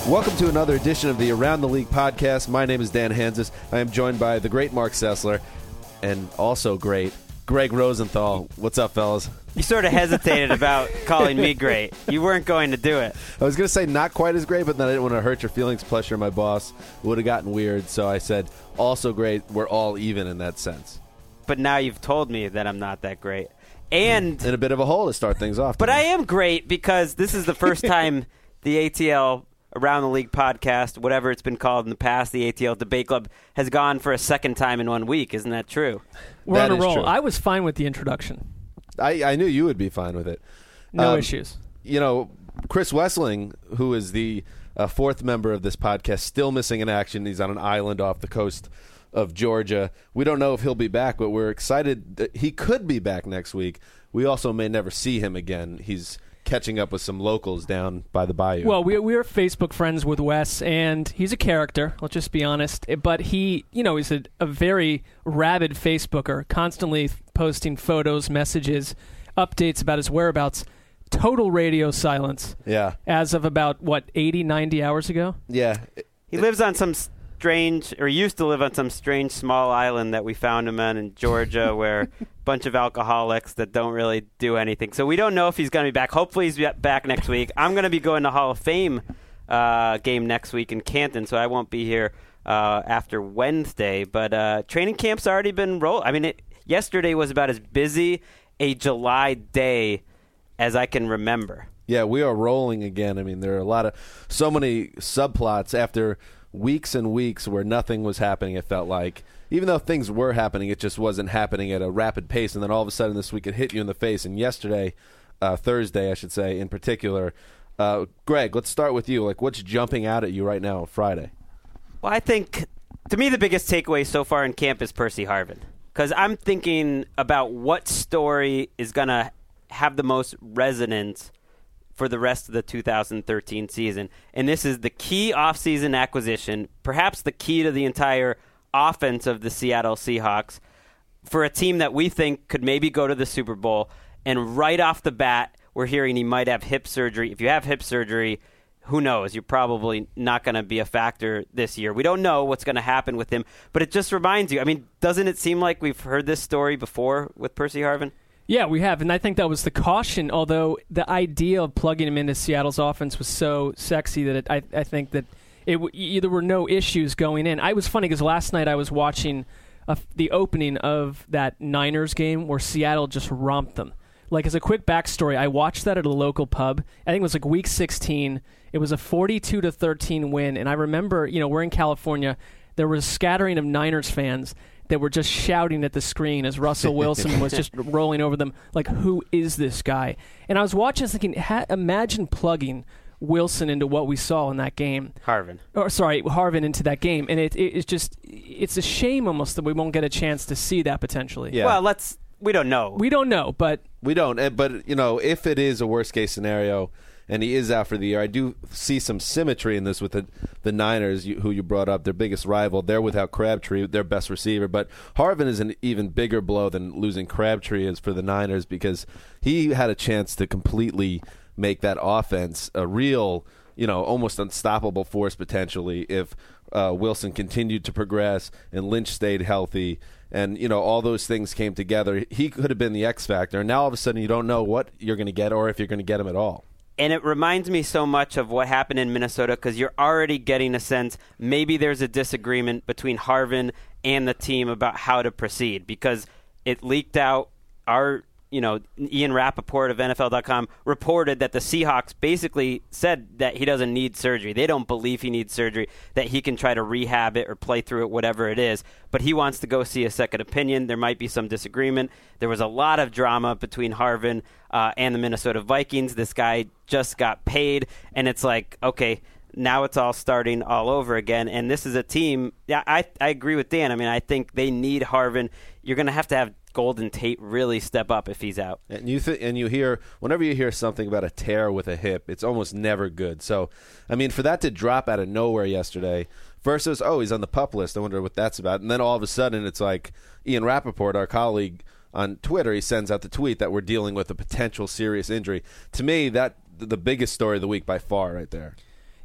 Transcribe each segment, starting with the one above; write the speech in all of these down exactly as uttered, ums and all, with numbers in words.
Welcome to another edition of the Around the League podcast. My name is Dan Hansis. I am joined by the great Mark Sessler and also great Greg Rosenthal. What's up, fellas? You sort of hesitated about calling me great. You weren't going to do it. I was going to say not quite as great, but then I didn't want to hurt your feelings. Plus, you're my boss. It would have gotten weird, so I said also great. We're all even in that sense. But now you've told me that I'm not that great. And in a bit of a hole to start things off. But today. I am great because this is the first time the A T L Around the League podcast, whatever it's been called in the past, the A T L Debate Club, has gone for a second time in one week. Isn't that true? We're that on a roll. True. I was fine with the introduction. I, I knew you would be fine with it. No um, issues. You know, Chris Wessling, who is the uh, fourth member of this podcast, still missing in action. He's on an island off the coast of Georgia. We don't know if he'll be back, but we're excited that he could be back next week. We also may never see him again. He's catching up with some locals down by the bayou. Well, we, we're Facebook friends with Wes, and he's a character, let's just be honest. But he, you know, he's a, a very rabid Facebooker, constantly posting photos, messages, updates about his whereabouts. Total radio silence. Yeah. As of about, what, eighty, ninety hours ago? Yeah. He lives on some strange, or used to live on some strange small island that we found him on in Georgia where a bunch of alcoholics that don't really do anything. So we don't know if he's going to be back. Hopefully he's back next week. I'm going to be going to Hall of Fame uh, game next week in Canton, so I won't be here uh, after Wednesday. But uh, training camp's already been rolled. I mean, it, yesterday was about as busy a July day as I can remember. Yeah, we are rolling again. I mean, there are a lot of, so many subplots after weeks and weeks where nothing was happening, it felt like. Even though things were happening, it just wasn't happening at a rapid pace. And then all of a sudden this week it hit you in the face. And yesterday, uh, Thursday, I should say, in particular, uh, Greg, let's start with you. Like, what's jumping out at you right now on Friday? Well, I think, to me, the biggest takeaway so far in camp is Percy Harvin. Because I'm thinking about what story is going to have the most resonance for the rest of the two thousand thirteen season. And this is the key offseason acquisition, perhaps the key to the entire offense of the Seattle Seahawks, for a team that we think could maybe go to the Super Bowl. And right off the bat, we're hearing he might have hip surgery. If you have hip surgery, who knows? You're probably not going to be a factor this year. We don't know what's going to happen with him, but it just reminds you. I mean, doesn't it seem like we've heard this story before with Percy Harvin? Yeah, we have, and I think that was the caution, although the idea of plugging him into Seattle's offense was so sexy that it, I, I think that it w- there were no issues going in. I was funny because last night I was watching uh, the opening of that Niners game where Seattle just romped them. Like, as a quick backstory, I watched that at a local pub. I think it was like week sixteen. It was a forty-two to thirteen win, and I remember, you know, we're in California. There was a scattering of Niners fans that were just shouting at the screen as Russell Wilson was just rolling over them, like, who is this guy? And I was watching thinking, ha- imagine plugging Wilson into what we saw in that game. Harvin. Or, sorry, Harvin into that game. And it, it, it's just, it's a shame almost that we won't get a chance to see that potentially. Yeah. Well, let's, we don't know. We don't know, but. We don't. But, you know, if it is a worst-case scenario and he is out for the year, I do see some symmetry in this with the, the Niners, you, who you brought up, their biggest rival. They're without Crabtree, their best receiver. But Harvin is an even bigger blow than losing Crabtree is for the Niners because he had a chance to completely make that offense a real, you know, almost unstoppable force potentially if uh, Wilson continued to progress and Lynch stayed healthy. And, you know, all those things came together. He could have been the X factor. And now all of a sudden you don't know what you're going to get or if you're going to get him at all. And it reminds me so much of what happened in Minnesota because you're already getting a sense maybe there's a disagreement between Harvin and the team about how to proceed because it leaked out. Our, you know, Ian Rappaport of N F L dot com reported that the Seahawks basically said that he doesn't need surgery. They don't believe he needs surgery, that he can try to rehab it or play through it, whatever it is. But he wants to go see a second opinion. There might be some disagreement. There was a lot of drama between Harvin uh, and the Minnesota Vikings. This guy just got paid, and it's like, okay, now it's all starting all over again. And this is a team, yeah, I, I agree with Dan. I mean, I think they need Harvin. You're going to have to have Golden Tate really step up if he's out. And you th- and you hear whenever you hear something about a tear with a hip, it's almost never good. So, I mean, for that to drop out of nowhere yesterday, first it was, oh, he's on the PUP list. I wonder what that's about. And then all of a sudden it's like Ian Rappaport, our colleague on Twitter, he sends out the tweet that we're dealing with a potential serious injury. To me, that the biggest story of the week by far right there.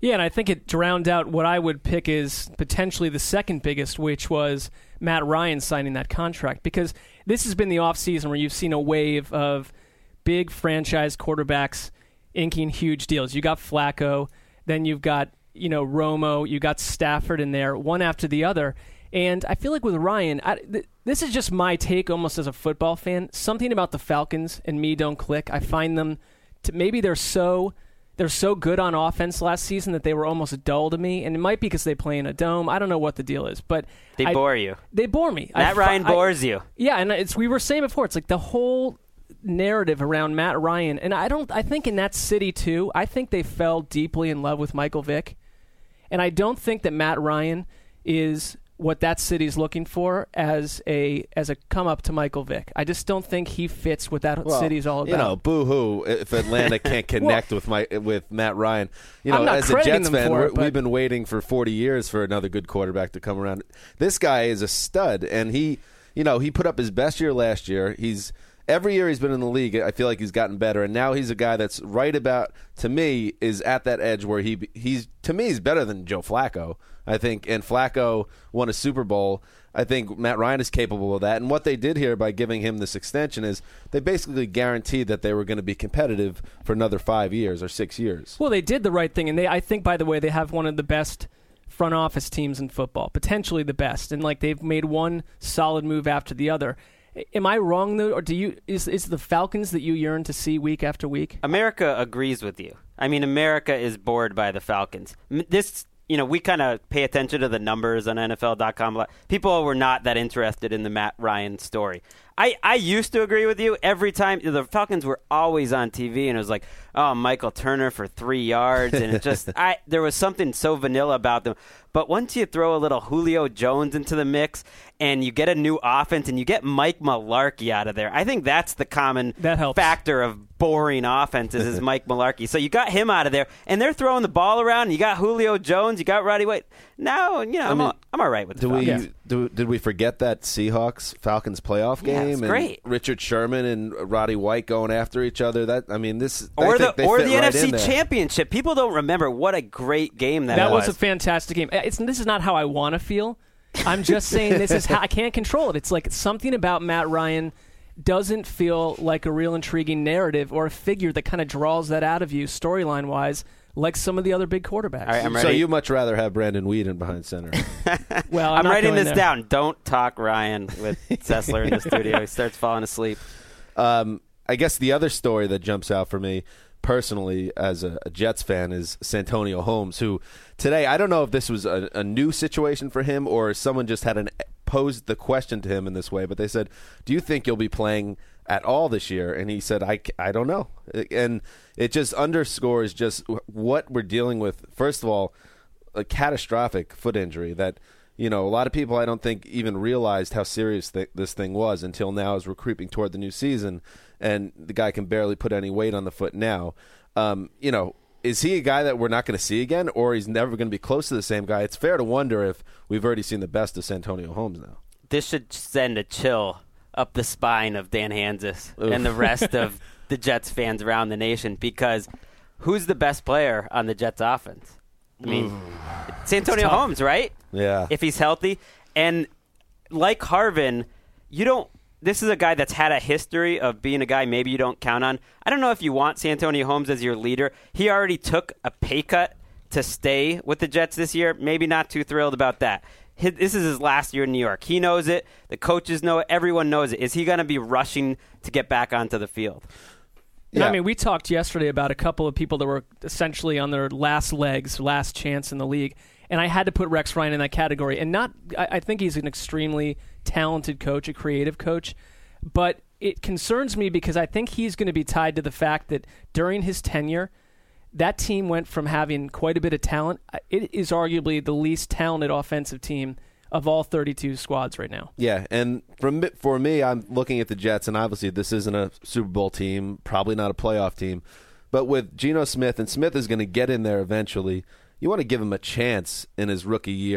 Yeah, and I think it drowned out what I would pick is potentially the second biggest, which was Matt Ryan signing that contract. Because this has been the offseason where you've seen a wave of big franchise quarterbacks inking huge deals. You got Flacco, then you've got, you know, Romo, you got Stafford in there, one after the other. And I feel like with Ryan, I, th- this is just my take almost as a football fan. Something about the Falcons and me don't click. I find them, to, maybe they're so they're so good on offense last season that they were almost dull to me. And it might be because they play in a dome. I don't know what the deal is. But They I, bore you. They bore me. Matt I, Ryan I, bores you. Yeah, and it's we were saying before, it's like the whole narrative around Matt Ryan. And I don't. I think in that city, too, I think they fell deeply in love with Michael Vick. And I don't think that Matt Ryan is what that city's looking for as a as a come up to Michael Vick. I just don't think he fits what that Well, city's all about. You know, boo-hoo if Atlanta can't connect Well, with my with Matt Ryan. You know, I'm not as a crediting Jets them fan, for we're, it, but- we've been waiting for forty years for another good quarterback to come around. This guy is a stud, and he, you know, he put up his best year last year. He's every year he's been in the league, I feel like he's gotten better, and now he's a guy that's right about, to me, is at that edge where he he's to me he's better than Joe Flacco, I think. And Flacco won a Super Bowl. I think Matt Ryan is capable of that. And what they did here by giving him this extension is they basically guaranteed that they were going to be competitive for another five years or six years. Well, they did the right thing, and they I think, by the way, they have one of the best front office teams in football, potentially the best, and like they've made one solid move after the other. Am I wrong though, or do you is is the Falcons that you yearn to see week after week? America agrees with you. I mean, America is bored by the Falcons. M- This, you know, we kind of pay attention to the numbers on N F L dot com. People were not that interested in the Matt Ryan story. I, I used to agree with you. Every time the Falcons were always on T V, and it was like, oh, Michael Turner for three yards, and it just I there was something so vanilla about them. But once you throw a little Julio Jones into the mix, and you get a new offense, and you get Mike Mularkey out of there, I think that's the common That helps. factor of boring offenses is Mike Mularkey. So you got him out of there, and they're throwing the ball around. And you got Julio Jones, you got Roddy White. Now, you know, I'm, mean, all, I'm all right with the Do we Falcons. do, did we forget that Seahawks Falcons playoff Yeah, game it's and great. Richard Sherman and Roddy White going after each other? That I mean, this Or I the think they or fit the right N F C in there. Championship. People don't remember what a great game that, That was. was a fantastic game. It's this is not how I want to feel. I'm just saying this is how I can't control it. It's like something about Matt Ryan doesn't feel like a real intriguing narrative or a figure that kind of draws that out of you storyline wise, like some of the other big quarterbacks. All right, I'm So ready. you much rather have Brandon Weeden behind center? well, I'm, I'm not writing going this there. down. Don't talk Ryan with Sessler in the studio. He starts falling asleep. Um, I guess the other story that jumps out for me personally as a, a Jets fan is Santonio Holmes, who today, I don't know if this was a, a new situation for him or someone just had an, posed the question to him in this way, but they said, do you think you'll be playing at all this year? And he said, I, I don't know. And it just underscores just what we're dealing with. First of all, a catastrophic foot injury that, you know, a lot of people I don't think even realized how serious th- this thing was until now as we're creeping toward the new season, and the guy can barely put any weight on the foot now. Um, you know, is he a guy that we're not going to see again, or he's never going to be close to the same guy? It's fair to wonder if we've already seen the best of Santonio Holmes now. This should send a chill up the spine of Dan Hansis Oof. and the rest of the Jets fans around the nation, because who's the best player on the Jets offense? I mean, it's Santonio Holmes, right? Yeah. If he's healthy. And like Harvin, you don't this is a guy that's had a history of being a guy maybe you don't count on. I don't know if you want Santonio Holmes as your leader. He already took a pay cut to stay with the Jets this year. Maybe not too thrilled about that. His, this is his last year in New York. He knows it. The coaches know it. Everyone knows it. Is he going to be rushing to get back onto the field? Yeah. I mean, we talked yesterday about a couple of people that were essentially on their last legs, last chance in the league, and I had to put Rex Ryan in that category. And not, I, I think he's an extremely talented coach, a creative coach, but it concerns me because I think he's going to be tied to the fact that during his tenure, that team went from having quite a bit of talent. It is arguably the least talented offensive team of all thirty-two squads right now. Yeah, and from for me, I'm looking at the Jets, and obviously this isn't a Super Bowl team, probably not a playoff team, but with Geno Smith, and Smith is going to get in there eventually, you want to give him a chance in his rookie year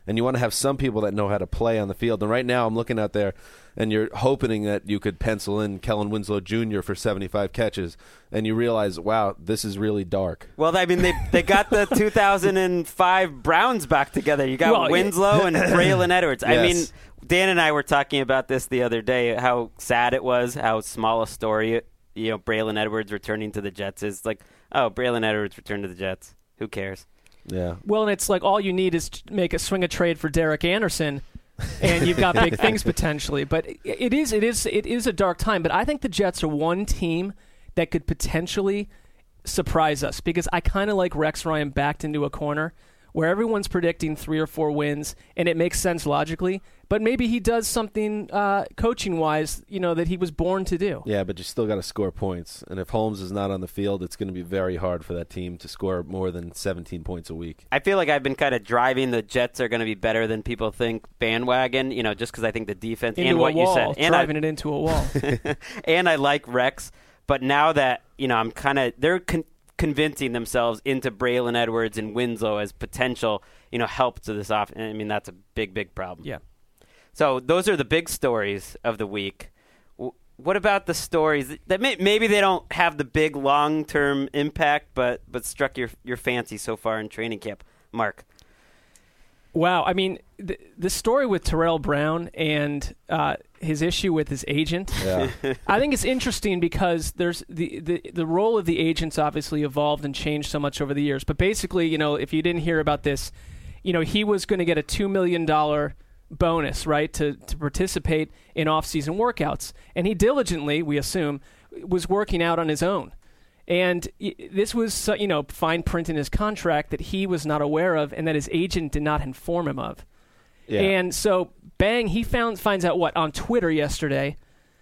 and you want to have some people that know how to play on the field. And right now I'm looking out there, and you're hoping that you could pencil in Kellen Winslow Junior for seventy-five catches, and you realize, wow, this is really dark. Well, I mean, they they got the two thousand five Browns back together. You got well, Winslow and Braylon Edwards. Yes. I mean, Dan and I were talking about this the other day, how sad it was, how small a story, you know, Braylon Edwards returning to the Jets is. Like, oh, Braylon Edwards returned to the Jets. Who cares? Yeah. Well, and it's like all you need is to make a swing a trade for Derek Anderson, and you've got big things potentially. But it is it is it is a dark time. But I think the Jets are one team that could potentially surprise us, because I kind of like Rex Ryan backed into a corner where everyone's predicting three or four wins, and it makes sense logically. But maybe he does something uh, coaching-wise, you know, that he was born to do. Yeah, but you still got to score points. And if Holmes is not on the field, it's going to be very hard for that team to score more than seventeen points a week. I feel like I've been kind of driving the Jets are going to be better than people think bandwagon, you know, just because I think the defense into and what a wall, you said. And driving I, it into a wall. and I like Rex. But now that, you know, I'm kind of – they're con- convincing themselves into Braylon Edwards and Winslow as potential, you know, help to this off. I mean, that's a big, big problem. Yeah. So those are the big stories of the week. W- what about the stories that may- maybe they don't have the big long-term impact, but but struck your your fancy so far in training camp? Mark. Wow. I mean, the, the story with Terrell Brown and uh, his issue with his agent, Yeah. I think it's interesting because there's the, the, the role of the agents obviously evolved and changed so much over the years. But basically, you know, if you didn't hear about this, you know, he was going to get a two million dollars bonus, right, to, to participate in off-season workouts. And he diligently, we assume, was working out on his own. And this was, you know, fine print in his contract that he was not aware of and that his agent did not inform him of. Yeah. And so, bang, he found finds out, what, on Twitter yesterday,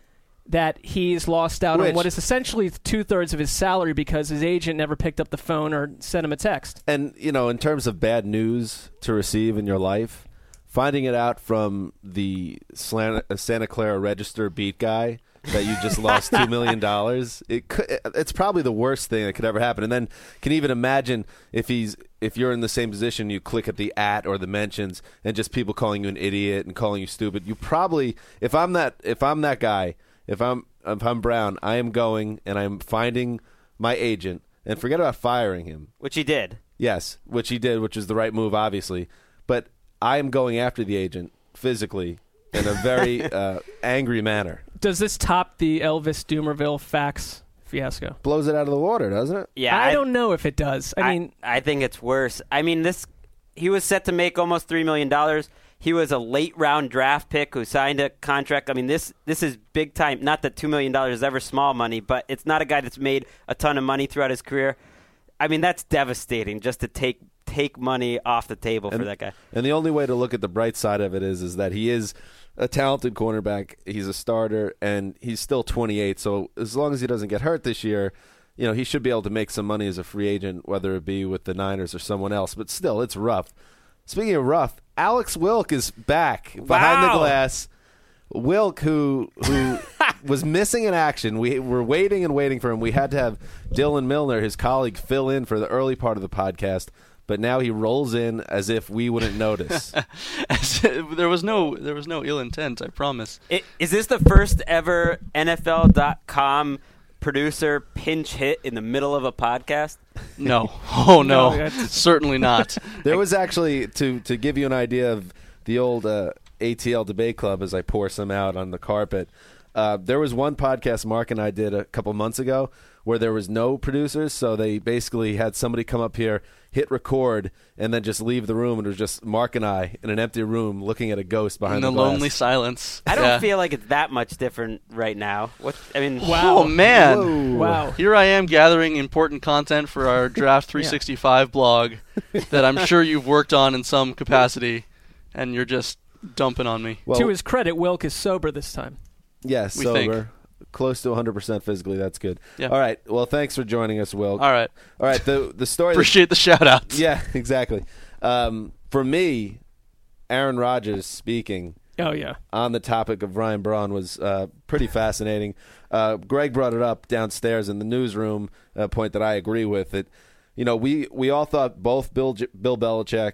that he's lost out Which, on what is essentially two-thirds of his salary because his agent never picked up the phone or sent him a text. And, you know, in terms of bad news to receive in your life, finding it out from the Santa Clara Register beat guy that you just lost two million dollars, it could, it's probably the worst thing that could ever happen. And then can even imagine if he's if you're in the same position, you click at the at or the mentions and just people calling you an idiot and calling you stupid. You probably, if I'm that if I'm that guy, if I'm if I'm Brown, I am going and I'm finding my agent, and forget about firing him. Which he did. Yes, which he did, which is the right move, obviously. But I am going after the agent physically in a very uh, angry manner. Does this top the Elvis Dumervil fax fiasco? Blows it out of the water, doesn't it? Yeah, I, I don't know if it does. I, I mean, I think it's worse. I mean, this he was set to make almost three million dollars. He was a late round draft pick who signed a contract. I mean, this this is big time. Not that two million dollars is ever small money, but it's not a guy that's made a ton of money throughout his career. I mean, that's devastating just to take take money off the table and, for that guy. And the only way to look at the bright side of it is is that he is a talented cornerback. He's a starter, and he's still twenty-eight. So as long as he doesn't get hurt this year, you know, he should be able to make some money as a free agent, whether it be with the Niners or someone else. But still, it's rough. Speaking of rough, Alex Wilk is back behind Wow. the glass. Wilk, who who was missing in action, we were waiting and waiting for him. We had to have Dylan Milner, his colleague, fill in for the early part of the podcast. But now he rolls in as if we wouldn't notice. there was no there was no ill intent, I promise. It, is this the first ever N F L dot com producer pinch hit in the middle of a podcast? No. Oh, no. No, that's- Certainly not. There was actually, to to give you an idea of the old uh, A T L debate club as I pour some out on the carpet, uh, there was one podcast Mark and I did a couple months ago where there was no producers, so they basically had somebody come up here, hit record, and then just leave the room, and it was just Mark and I in an empty room looking at a ghost behind In the the glass. lonely silence. I don't Yeah. feel like it's that much different right now. What I mean, Wow. Oh, man. Whoa. wow. Here I am gathering important content for our Draft three sixty-five blog that I'm sure you've worked on in some capacity, and you're just dumping on me. Well, To his credit, Wilk is sober this time. yes, we sober. think. Close to one hundred percent physically. That's good. Yeah. All right. Well, thanks for joining us, Will. All right. All right. The the story. that- Appreciate the shout-outs. Yeah, exactly. Um, for me, Aaron Rodgers speaking Oh, yeah. on the topic of Ryan Braun was uh, pretty fascinating. Uh, Greg brought it up downstairs in the newsroom, a point that I agree with. It, you know, we, we all thought both Bill J- Bill Belichick,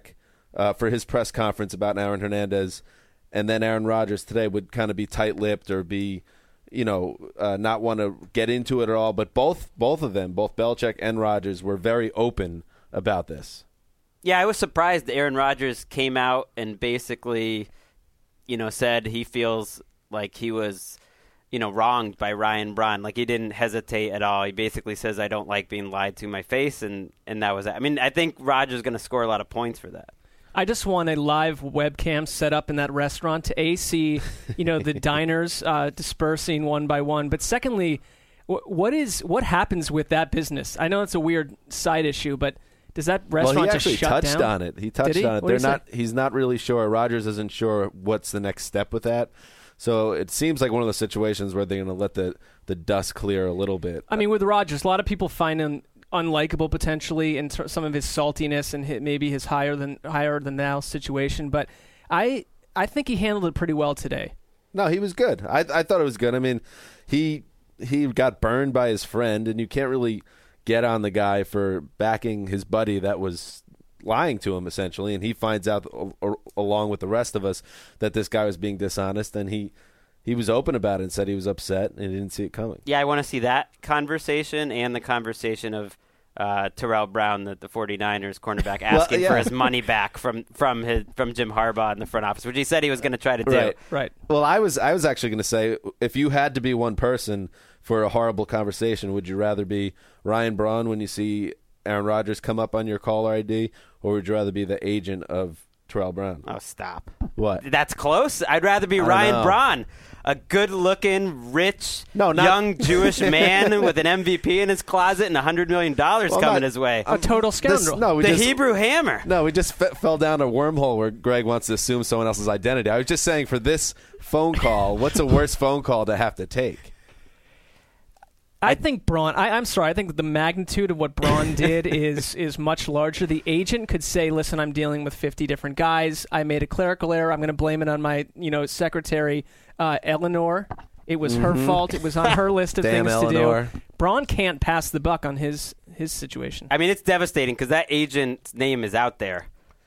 uh, for his press conference about Aaron Hernandez, and then Aaron Rodgers today would kind of be tight-lipped or be, you know, uh, not want to get into it at all. But both both of them, both Belichick and Rodgers, were very open about this. Yeah, I was surprised Aaron Rodgers came out and basically, you know, said he feels like he was, you know, wronged by Ryan Braun. Like, he didn't hesitate at all. He basically says, I don't like being lied to my face, and, and that was it. I mean, I think Rodgers is going to score a lot of points for that. I just want a live webcam set up in that restaurant to A, see, you know, the diners uh, dispersing one by one. But secondly, wh- what is what happens with that business? I know it's a weird side issue, but does that restaurant well, he just actually shut touched down? on it. He touched Did he? on it. What They're did he not. say? He's not really sure. Rodgers isn't sure what's the next step with that. So it seems like one of those situations where they're going to let the, the dust clear a little bit. I mean, with Rodgers, a lot of people find him unlikable potentially in ter- some of his saltiness and hit maybe his higher than higher than thou situation. But I I think he handled it pretty well today. No, he was good. I I thought it was good. I mean, he he got burned by his friend, and you can't really get on the guy for backing his buddy that was lying to him essentially, and he finds out uh, along with the rest of us that this guy was being dishonest, and he he was open about it and said he was upset and he didn't see it coming. Yeah, I want to see that conversation and the conversation of uh, Terrell Brown, the, the 49ers cornerback, asking well, yeah. for his money back from from his from Jim Harbaugh in the front office, which he said he was going to try to do. Right. Right. Well, I was I was actually going to say, if you had to be one person for a horrible conversation, would you rather be Ryan Braun when you see Aaron Rodgers come up on your caller I D, or would you rather be the agent of Terrell Brown? Oh, stop. What? That's close. I'd rather be I don't Ryan know. Braun, a good-looking, rich, No, not- young Jewish man with an M V P in his closet and one hundred million dollars Well, coming not- his way. A total This- scoundrel. no, we the just, Hebrew Hammer. No, we just f- fell down a wormhole where Greg wants to assume someone else's identity. I was just saying, for this phone call, what's a worse phone call to have to take? I think Braun. I, I'm sorry. I think the magnitude of what Braun did is is much larger. The agent could say, "Listen, I'm dealing with fifty different guys. I made a clerical error. I'm going to blame it on my, you know, secretary, uh, Eleanor. It was her fault. It was on her list of Damn things Eleanor. to do." Braun can't pass the buck on his his situation. I mean, it's devastating because that agent's name is out there,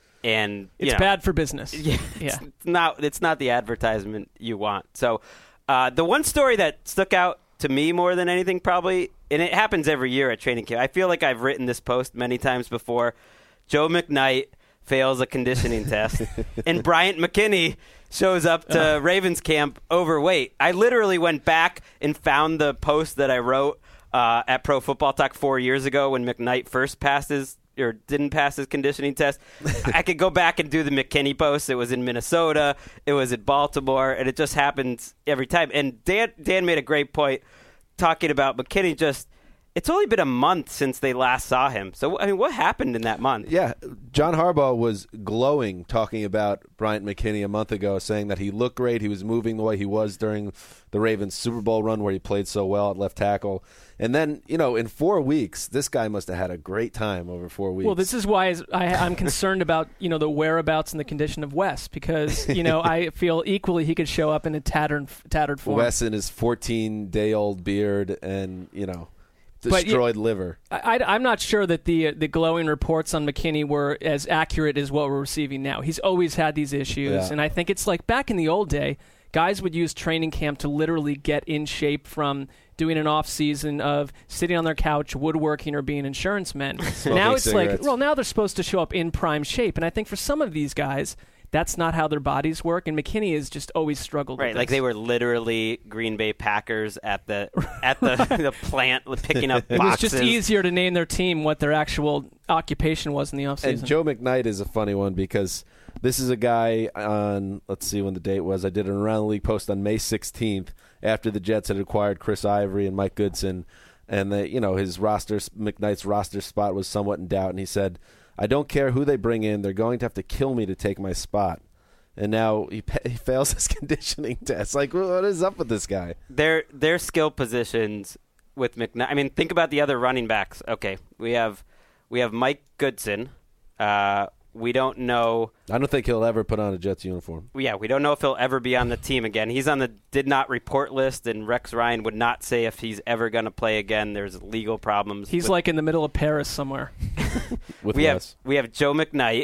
and you It's know, bad for business. Yeah, Yeah. It's not. It's not the advertisement you want. So, uh, the one story that stuck out to me more than anything, probably, and it happens every year at training camp. I feel like I've written this post many times before. Joe McKnight fails a conditioning test, and Bryant McKinnie shows up to Ravens camp overweight. I literally went back and found the post that I wrote uh, at Pro Football Talk four years ago when McKnight first passed his or didn't pass his conditioning test. I could go back and do the McKinney post. It was in Minnesota. It was at Baltimore, and it just happens every time. And Dan Dan made a great point talking about McKinney. Just it's only been a month since they last saw him. So I mean, what happened in that month? Yeah, John Harbaugh was glowing talking about Bryant McKinnie a month ago, saying that he looked great. He was moving the way he was during the Ravens Super Bowl run where he played so well at left tackle. And then, you know, in four weeks, this guy must have had a great time over four weeks. Well, this is why is- I, I'm concerned about, you know, the whereabouts and the condition of Wes, because, you know, I feel equally he could show up in a tattered, tattered form. Wes in his fourteen-day-old beard and, you know, But destroyed liver. I, I, I'm not sure that the the glowing reports on McKinney were as accurate as what we're receiving now. He's always had these issues, Yeah. and I think it's like back in the old day, guys would use training camp to literally get in shape from doing an off season of sitting on their couch, woodworking, or being insurance men. Now it's like, cigarettes. well, now they're supposed to show up in prime shape, and I think for some of these guys, that's not how their bodies work, and McKinney has just always struggled Right, with like this. they were literally Green Bay Packers at the at the, the plant picking up It was boxes. just easier to name their team what their actual occupation was in the offseason. And Joe McKnight is a funny one because this is a guy on, let's see when the date was. I did an Around the League post on May sixteenth after the Jets had acquired Chris Ivory and Mike Goodson. And, the, you know, his roster, McKnight's roster spot was somewhat in doubt. And he said, I don't care who they bring in. They're going to have to kill me to take my spot. And now he, he fails his conditioning test. Like, what is up with this guy? their their skill positions with McKnight. I mean, think about the other running backs. Okay, we have we have Mike Goodson. Uh, we don't know. I don't think he'll ever put on a Jets uniform. Yeah, we don't know if he'll ever be on the team again. He's on the did not report list, and Rex Ryan would not say if he's ever going to play again. There's legal problems. He's with- like in the middle of Paris somewhere. With we have Wes. we have Joe McKnight.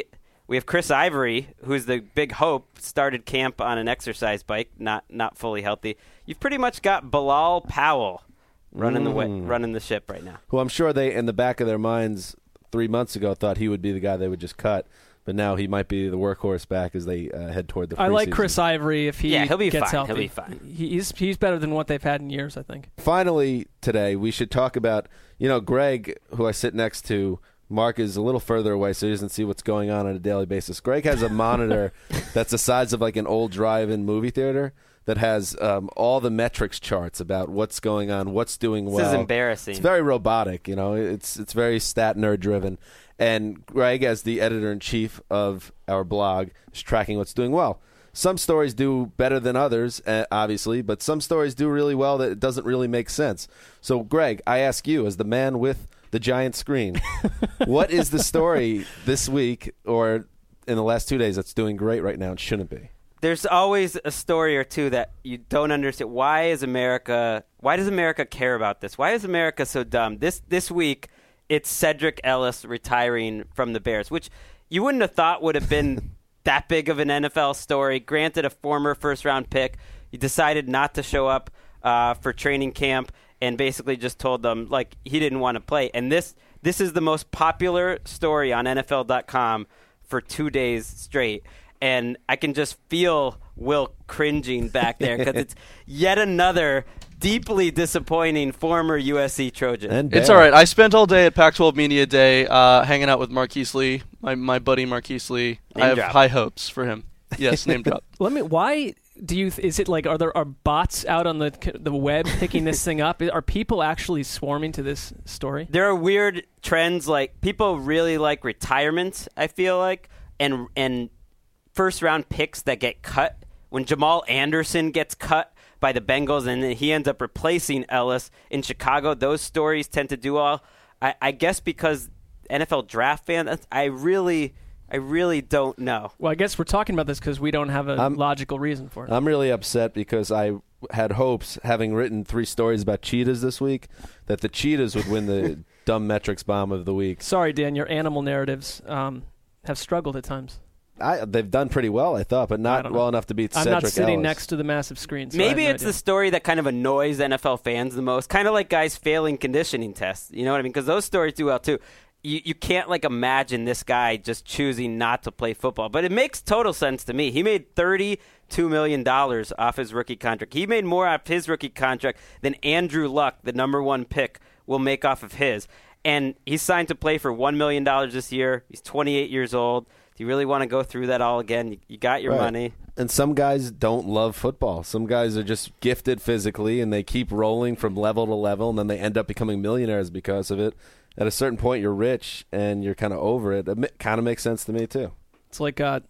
We have Chris Ivory, who's the big hope, started camp on an exercise bike, not not fully healthy. You've pretty much got Bilal Powell running mm. the way, running the ship right now. Who I'm sure they, in the back of their minds, three months ago thought he would be the guy they would just cut. But now he might be the workhorse back as they uh, head toward the preseason. I like Chris Ivory if he yeah, he'll be gets fine. healthy. He'll be fine. He's, he's better than what they've had in years, I think. Finally, today, we should talk about, you know, Greg, who I sit next to. Mark is a little further away, so he doesn't see what's going on on a daily basis. Greg has a monitor that's the size of like an old drive-in movie theater that has um, all the metrics charts about what's going on, what's doing well. This is embarrassing. It's very robotic, you know. It's it's very stat nerd driven. And Greg, as the editor-in-chief of our blog, is tracking what's doing well. Some stories do better than others, uh, obviously, but some stories do really well that it doesn't really make sense. So, Greg, I ask you, as the man with the giant screen, what is the story this week or in the last two days that's doing great right now and shouldn't be? There's always a story or two that you don't understand. Why is America? Why does America care about this? Why is America so dumb? This this week, it's Cedric Ellis retiring from the Bears, which you wouldn't have thought would have been that big of an N F L story. Granted, a former first-round pick. He decided not to show up uh, for training camp and basically just told them like he didn't want to play. And this this is the most popular story on N F L dot com for two days straight. And I can just feel Will cringing back there because it's yet another deeply disappointing former U S C Trojan. And it's all right. I spent all day at Pac twelve Media Day uh, hanging out with Marquise Lee, my, my buddy Marquise Lee. Name I have drop. high hopes for him. Yes, name drop. Let me. Why do you? Is it like are there are bots out on the the web picking this thing up? Are people actually swarming to this story? There are weird trends. Like people really like retirement. I feel like and and first round picks that get cut. When Jamal Anderson gets cut by the Bengals and then he ends up replacing Ellis in Chicago, those stories tend to do well. I, I guess because N F L draft fans, I really. I really don't know. Well, I guess we're talking about this because we don't have a I'm, logical reason for it. I'm really upset because I had hopes, having written three stories about cheetahs this week, that the cheetahs would win the dumb metrics bomb of the week. Sorry, Dan, your animal narratives um, have struggled at times. I, they've done pretty well, I thought, but not well enough to beat I'm Cedric not sitting Ellis. next to the massive screen. So Maybe no it's idea. the story that kind of annoys N F L fans the most, kind of like guys failing conditioning tests. You know what I mean? Because those stories do well, too. You, you can't, like, imagine this guy just choosing not to play football. But it makes total sense to me. He made thirty-two million dollars off his rookie contract. He made more off his rookie contract than Andrew Luck, the number one pick, will make off of his. And he's signed to play for one million dollars this year. He's twenty-eight years old. Do you really want to go through that all again? You, you got your Right. money. And some guys don't love football. Some guys are just gifted physically, and they keep rolling from level to level, and then they end up becoming millionaires because of it. At a certain point, you're rich, and you're kind of over it. It kind of makes sense to me, too. It's like uh,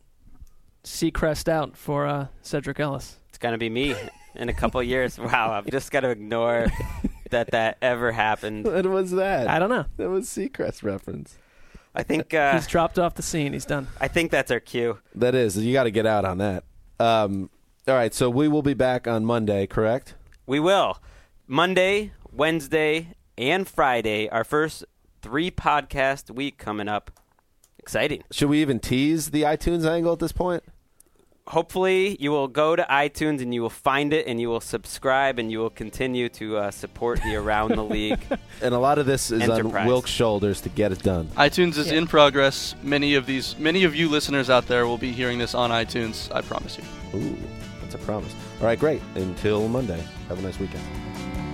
Seacrest out for uh, Cedric Ellis. It's going to be me in a couple years. Wow, I've just got to ignore that that ever happened. What was that? I don't know. That was Seacrest reference. I think uh, He's dropped off the scene. He's done. I think that's our cue. That is. You got to get out on that. Um, all right, so we will be back on Monday, correct? We will. Monday, Wednesday, and Friday, our first three podcast week coming up. Exciting. Should we even tease the iTunes angle at this point? Hopefully, you will go to iTunes and you will find it and you will subscribe and you will continue to uh, support the Around the League. And a lot of this is Enterprise. on Wilk's shoulders to get it done. iTunes is Yeah. in progress. Many of these, many of you listeners out there will be hearing this on iTunes. I promise you. Ooh, that's a promise. All right, great. Until Monday. Have a nice weekend.